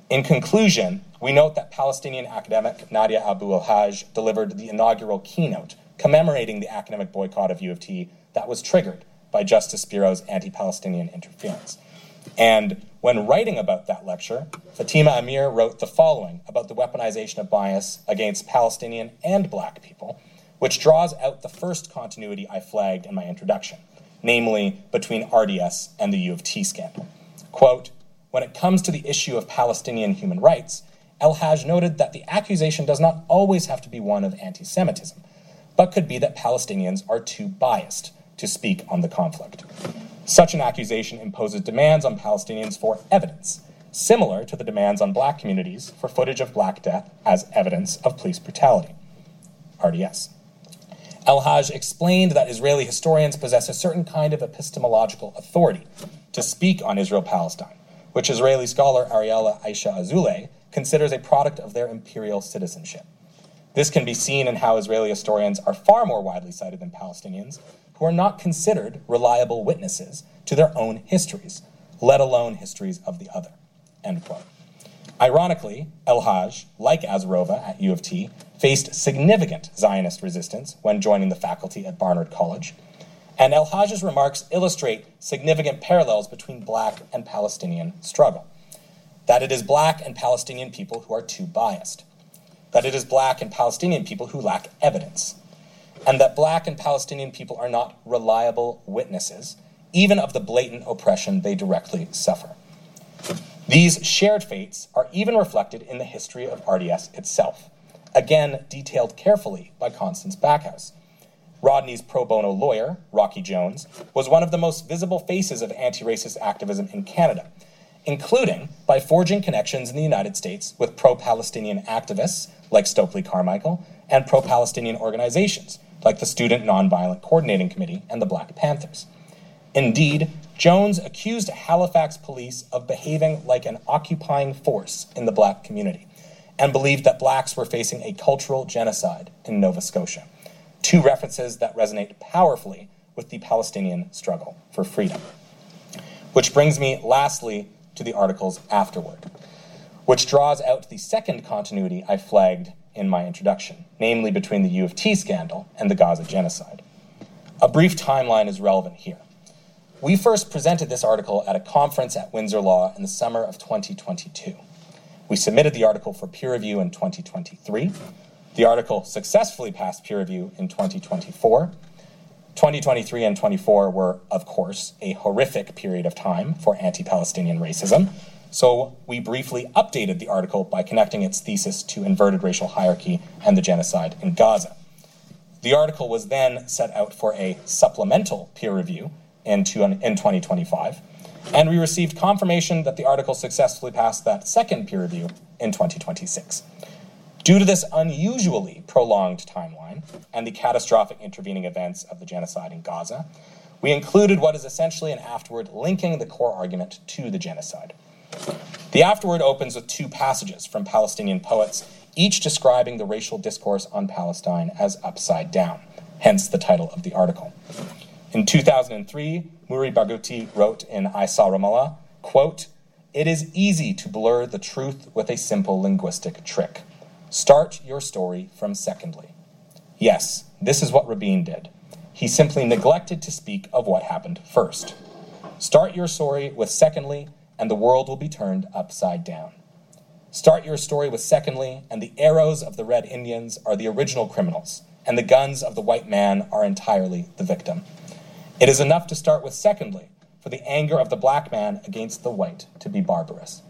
In conclusion, we note that Palestinian academic Nadia Abu El-Haj delivered the inaugural keynote commemorating the academic boycott of U of T that was triggered by Justice Spiro's anti-Palestinian interference. And when writing about that lecture, Fatima Amir wrote the following about the weaponization of bias against Palestinian and Black people, which draws out the first continuity I flagged in my introduction, namely between R D S and the U of T scandal. Quote, "When it comes to the issue of Palestinian human rights, El-Haj noted that the accusation does not always have to be one of anti-Semitism, but could be that Palestinians are too biased to speak on the conflict. Such an accusation imposes demands on Palestinians for evidence, similar to the demands on Black communities for footage of Black death as evidence of police brutality." R D S. El-Haj explained that Israeli historians possess a certain kind of epistemological authority to speak on Israel-Palestine, which Israeli scholar Ariella Aisha Azoulay considers a product of their imperial citizenship. This can be seen in how Israeli historians are far more widely cited than Palestinians, who are not considered reliable witnesses to their own histories, let alone histories of the other. End quote. Ironically, El-Haj, like Azarova at U of T, faced significant Zionist resistance when joining the faculty at Barnard College, and El-Haj's remarks illustrate significant parallels between Black and Palestinian struggle. That it is Black and Palestinian people who are too biased. That it is Black and Palestinian people who lack evidence. And that Black and Palestinian people are not reliable witnesses, even of the blatant oppression they directly suffer. These shared fates are even reflected in the history of R D S itself, again detailed carefully by Constance Backhouse. Rodney's pro bono lawyer, Rocky Jones, was one of the most visible faces of anti-racist activism in Canada, including by forging connections in the United States with pro-Palestinian activists like Stokely Carmichael and pro-Palestinian organizations like the Student Nonviolent Coordinating Committee and the Black Panthers. Indeed, Jones accused Halifax police of behaving like an occupying force in the Black community and believed that Blacks were facing a cultural genocide in Nova Scotia. Two references that resonate powerfully with the Palestinian struggle for freedom. Which brings me, lastly, to the articles afterward, which draws out the second continuity I flagged in my introduction, namely between the U of T scandal and the Gaza genocide. A brief timeline is relevant here. We first presented this article at a conference at Windsor Law in the summer of twenty twenty-two. We submitted the article for peer review in twenty twenty-three. The article successfully passed peer review in twenty twenty-four. twenty twenty-three and twenty-four were, of course, a horrific period of time for anti-Palestinian racism, so we briefly updated the article by connecting its thesis to inverted racial hierarchy and the genocide in Gaza. The article was then set out for a supplemental peer review in, in twenty twenty-five, and we received confirmation that the article successfully passed that second peer review in twenty twenty-six. Due to this unusually prolonged timeline and the catastrophic intervening events of the genocide in Gaza, we included what is essentially an afterword linking the core argument to the genocide. The afterword opens with two passages from Palestinian poets, each describing the racial discourse on Palestine as upside down, hence the title of the article. In two thousand three, Muri Barghouti wrote in I Saw Ramallah, quote, "It is easy to blur the truth with a simple linguistic trick. Start your story from secondly." Yes, this is what Rabin did. He simply neglected to speak of what happened first. Start your story with secondly, and the world will be turned upside down. Start your story with secondly, and the arrows of the Red Indians are the original criminals, and the guns of the white man are entirely the victim. It is enough to start with secondly, for the anger of the black man against the white to be barbarous.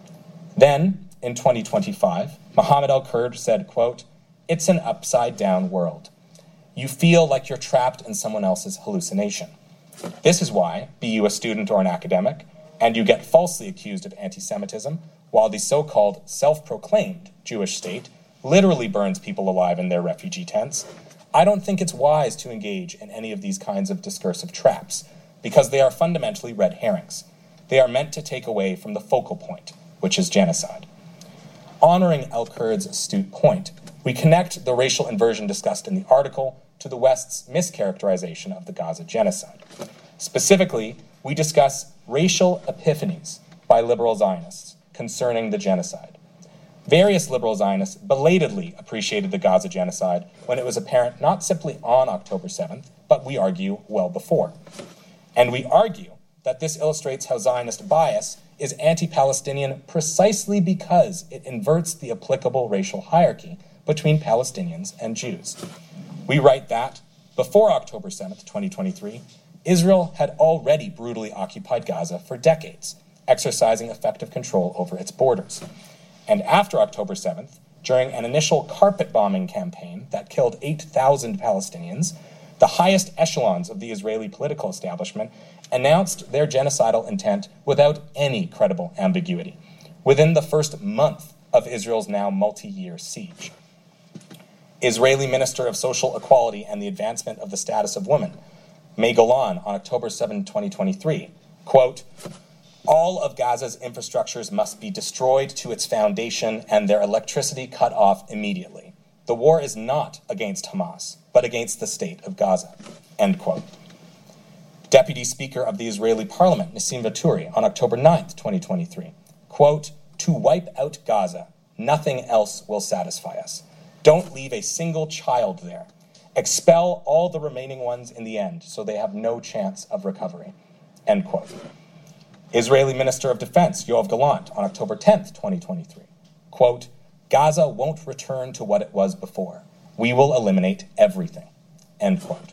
Then, in twenty twenty-five, Mohammed El-Kurd said, quote, "It's an upside-down world. You feel like you're trapped in someone else's hallucination. This is why, be you a student or an academic, and you get falsely accused of anti-Semitism, while the so-called self-proclaimed Jewish state literally burns people alive in their refugee tents, I don't think it's wise to engage in any of these kinds of discursive traps, because they are fundamentally red herrings. They are meant to take away from the focal point, which is genocide." Honoring El-Kurd's astute point, we connect the racial inversion discussed in the article to the West's mischaracterization of the Gaza genocide. Specifically, we discuss racial epiphanies by liberal Zionists, concerning the genocide. Various liberal Zionists belatedly appreciated the Gaza genocide when it was apparent not simply on October seventh, but we argue well before. And we argue that this illustrates how Zionist bias is anti-Palestinian precisely because it inverts the applicable racial hierarchy between Palestinians and Jews. We write that, before October seventh, twenty twenty-three, Israel had already brutally occupied Gaza for decades, exercising effective control over its borders. And after October seventh, during an initial carpet bombing campaign that killed eight thousand Palestinians, the highest echelons of the Israeli political establishment announced their genocidal intent without any credible ambiguity, within the first month of Israel's now multi-year siege. Israeli Minister of Social Equality and the Advancement of the Status of Women, May Golan, on October seventh, twenty twenty-three, quote, "All of Gaza's infrastructures must be destroyed to its foundation and their electricity cut off immediately. The war is not against Hamas, but against the state of Gaza," end quote. Deputy Speaker of the Israeli Parliament, Nassim Vaturi, on October ninth, twenty twenty-three, quote, "To wipe out Gaza, nothing else will satisfy us. Don't leave a single child there. Expel all the remaining ones in the end so they have no chance of recovery," end quote. Israeli Minister of Defense, Yoav Gallant, on October tenth, twenty twenty-three, quote, "Gaza won't return to what it was before. We will eliminate everything," end quote.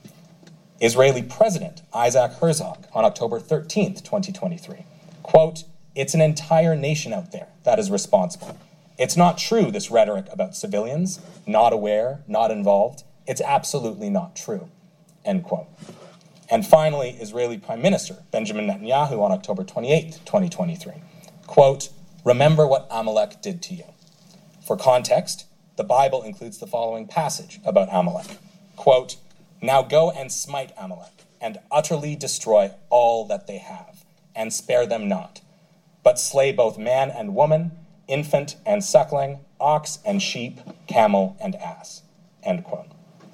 Israeli President Isaac Herzog, on October thirteenth, twenty twenty-three, quote, "It's an entire nation out there that is responsible. It's not true, this rhetoric about civilians, not aware, not involved. It's absolutely not true," end quote. And finally, Israeli Prime Minister Benjamin Netanyahu on October twenty-eighth, twenty twenty-three, quote, "Remember what Amalek did to you." For context, the Bible includes the following passage about Amalek, quote, "Now go and smite Amalek, and utterly destroy all that they have, and spare them not, but slay both man and woman, infant and suckling, ox and sheep, camel and ass," end quote.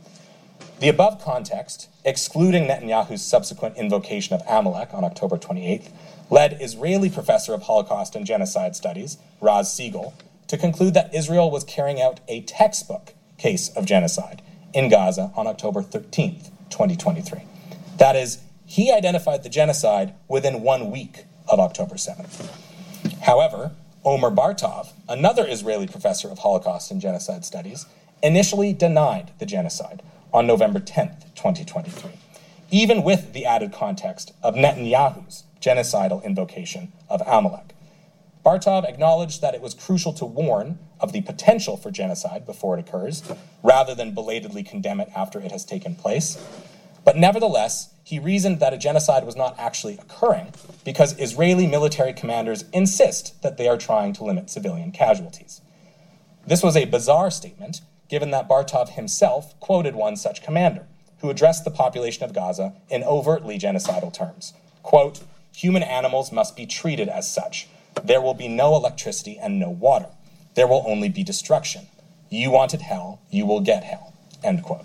The above context, excluding Netanyahu's subsequent invocation of Amalek on October twenty-eighth, led Israeli professor of Holocaust and Genocide Studies, Raz Siegel, to conclude that Israel was carrying out a textbook case of genocide in Gaza on October thirteenth, twenty twenty-three. That is, he identified the genocide within one week of October seventh. However, Omer Bartov, another Israeli professor of Holocaust and Genocide Studies, initially denied the genocide on November tenth, twenty twenty-three, even with the added context of Netanyahu's genocidal invocation of Amalek. Bartov acknowledged that it was crucial to warn of the potential for genocide before it occurs, rather than belatedly condemn it after it has taken place. But nevertheless, he reasoned that a genocide was not actually occurring because Israeli military commanders insist that they are trying to limit civilian casualties. This was a bizarre statement, given that Bartov himself quoted one such commander, who addressed the population of Gaza in overtly genocidal terms. Quote, "Human animals must be treated as such. There will be no electricity and no water. There will only be destruction. You wanted hell, you will get hell," end quote.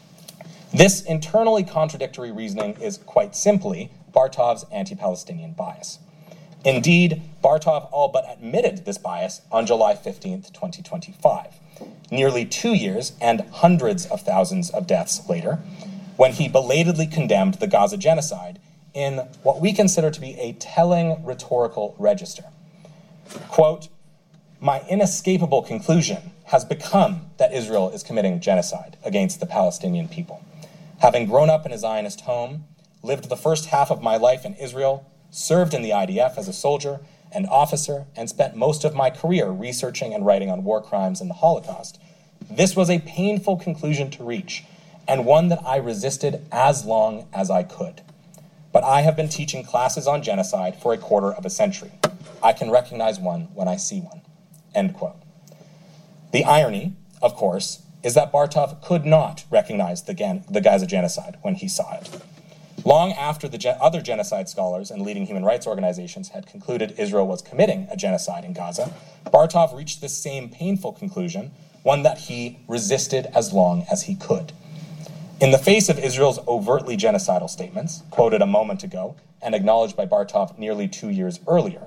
This internally contradictory reasoning is quite simply Bartov's anti-Palestinian bias. Indeed, Bartov all but admitted this bias on July fifteenth, twenty twenty-five, nearly two years and hundreds of thousands of deaths later, when he belatedly condemned the Gaza genocide in what we consider to be a telling rhetorical register. Quote, "My inescapable conclusion has become that Israel is committing genocide against the Palestinian people. Having grown up in a Zionist home, lived the first half of my life in Israel, served in the I D F as a soldier and officer, and spent most of my career researching and writing on war crimes and the Holocaust, this was a painful conclusion to reach, and one that I resisted as long as I could. But I have been teaching classes on genocide for a quarter of a century. I can recognize one when I see one," end quote. The irony, of course, is that Bartov could not recognize the, Gan- the Gaza genocide when he saw it. Long after the gen- other genocide scholars and leading human rights organizations had concluded Israel was committing a genocide in Gaza, Bartov reached the same painful conclusion, one that he resisted as long as he could. In the face of Israel's overtly genocidal statements, quoted a moment ago and acknowledged by Bartov nearly two years earlier,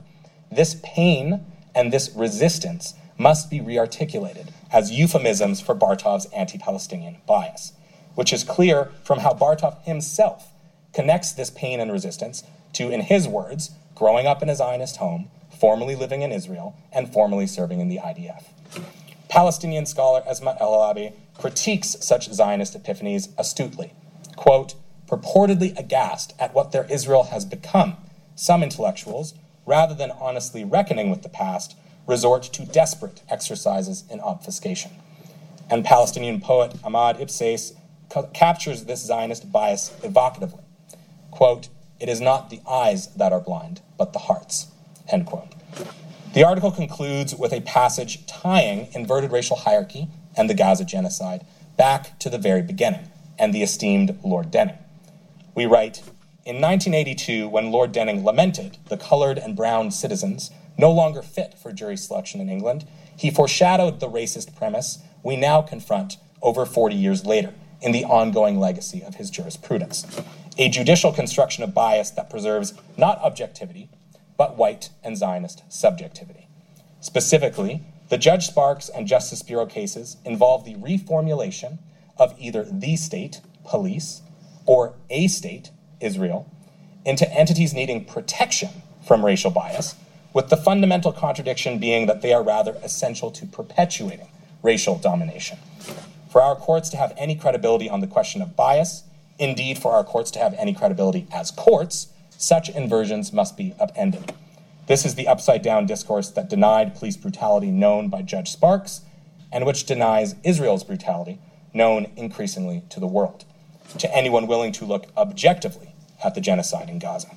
this pain and this resistance must be rearticulated as euphemisms for Bartov's anti-Palestinian bias, which is clear from how Bartov himself connects this pain and resistance to, in his words, growing up in a Zionist home, formerly living in Israel, and formerly serving in the I D F. Palestinian scholar Esma El-Alabi critiques such Zionist epiphanies astutely. Quote, purportedly aghast at what their Israel has become, some intellectuals, rather than honestly reckoning with the past, resort to desperate exercises in obfuscation. And Palestinian poet Ahmad Ibsais ca- captures this Zionist bias evocatively. Quote, it is not the eyes that are blind, but the hearts, end quote. The article concludes with a passage tying inverted racial hierarchy and the Gaza genocide back to the very beginning and the esteemed Lord Denning. We write, in nineteen eighty-two, when Lord Denning lamented the colored and brown citizens no longer fit for jury selection in England, he foreshadowed the racist premise we now confront over forty years later in the ongoing legacy of his jurisprudence, a judicial construction of bias that preserves not objectivity, but white and Zionist subjectivity. Specifically, the Judge Sparks and Justice Bureau cases involve the reformulation of either the state, police, or a state, Israel, into entities needing protection from racial bias, with the fundamental contradiction being that they are rather essential to perpetuating racial domination. For our courts to have any credibility on the question of bias, indeed for our courts to have any credibility as courts, such inversions must be upended. This is the upside-down discourse that denied police brutality known by Judge Sparks, and which denies Israel's brutality, known increasingly to the world, to anyone willing to look objectively at the genocide in Gaza.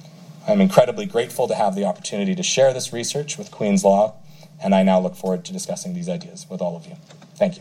I'm incredibly grateful to have the opportunity to share this research with Queen's Law, and I now look forward to discussing these ideas with all of you. Thank you.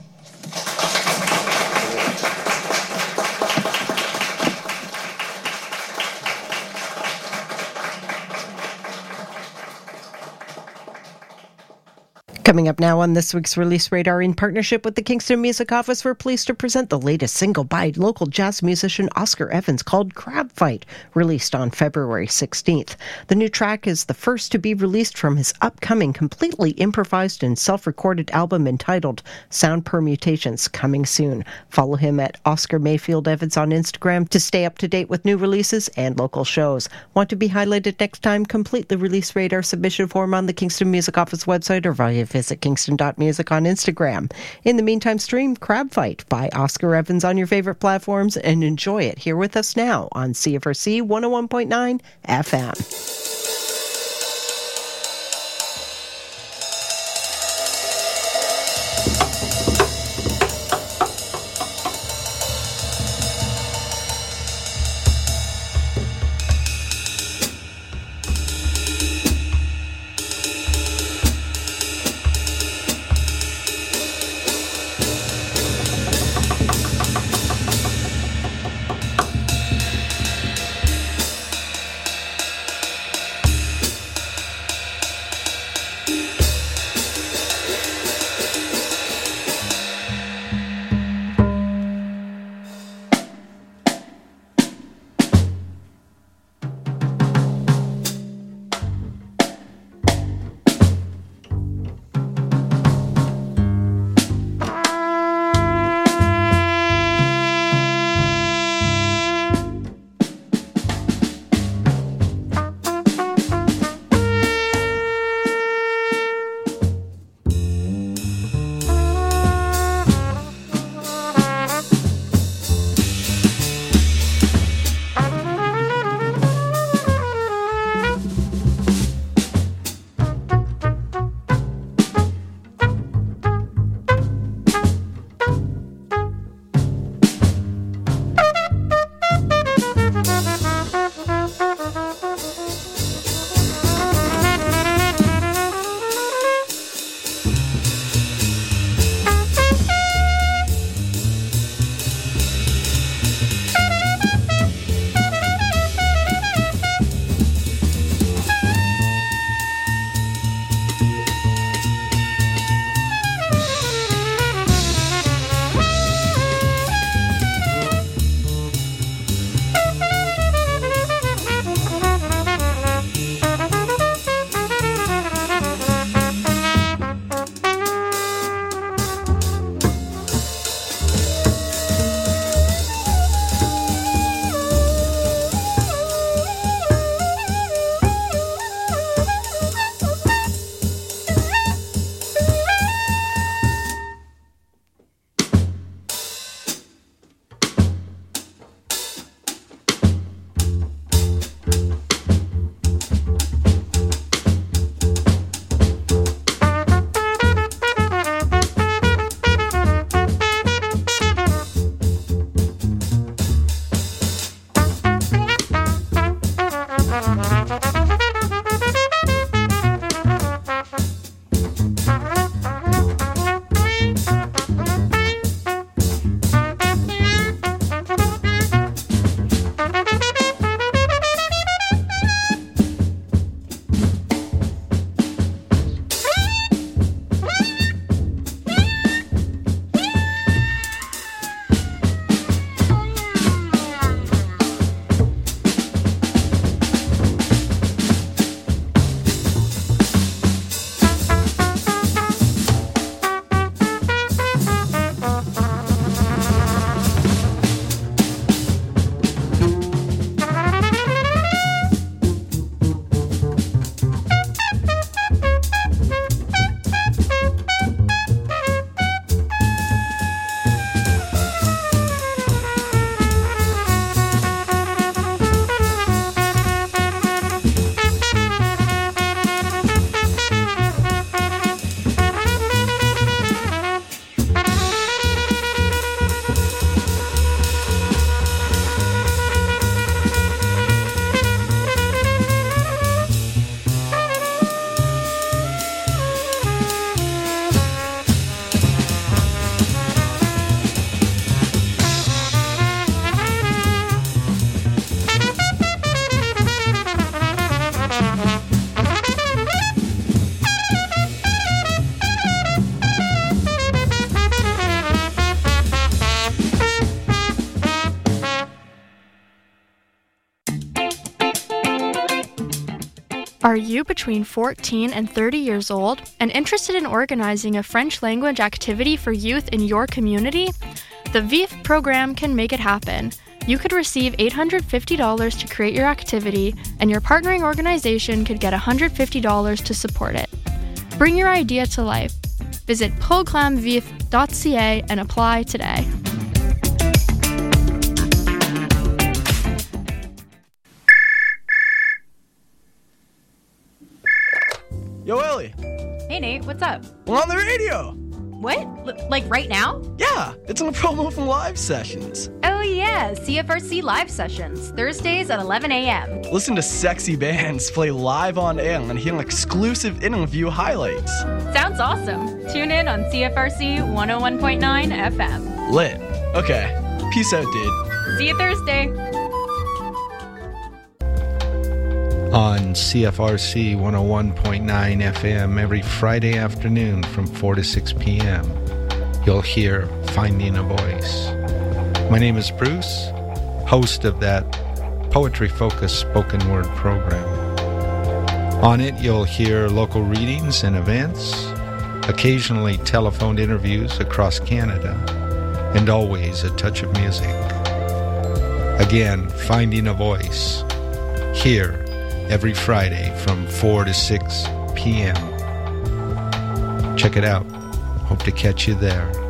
Coming up now on this week's Release Radar, in partnership with the Kingston Music Office, we're pleased to present the latest single by local jazz musician Oscar Evans called Crab Fight, released on February sixteenth. The new track is the first to be released from his upcoming completely improvised and self-recorded album entitled Sound Permutations, coming soon. Follow him at Oscar Mayfield Evans on Instagram to stay up to date with new releases and local shows. Want to be highlighted next time? Complete the Release Radar submission form on the Kingston Music Office website or via visit kingston dot music on Instagram. In the meantime, stream Crab Fight by Oscar Evans on your favorite platforms and enjoy it here with us now on C F R C one oh one point nine F M. Are you between fourteen and thirty years old and interested in organizing a French language activity for youth in your community? The V I F program can make it happen. You could receive eight hundred fifty dollars to create your activity, and your partnering organization could get one hundred fifty dollars to support it. Bring your idea to life. Visit programme vif dot c a and apply today. Yo, Ellie. Hey, Nate, what's up? We're on the radio. What? L- like right now? Yeah, it's on a promo from Live Sessions. Oh, yeah, C F R C Live Sessions, Thursdays at eleven a.m. Listen to sexy bands play live on air and hear exclusive interview highlights. Sounds awesome. Tune in on C F R C one oh one point nine F M. Lit. Okay. Peace out, dude. See you Thursday. On C F R C one oh one point nine F M every Friday afternoon from four to six p.m. You'll hear Finding a Voice. My name is Bruce, host of that poetry-focused spoken word program. On it, you'll hear local readings and events, occasionally telephoned interviews across Canada, and always a touch of music. Again, Finding a Voice, here every Friday from four to six p.m. Check it out. Hope to catch you there.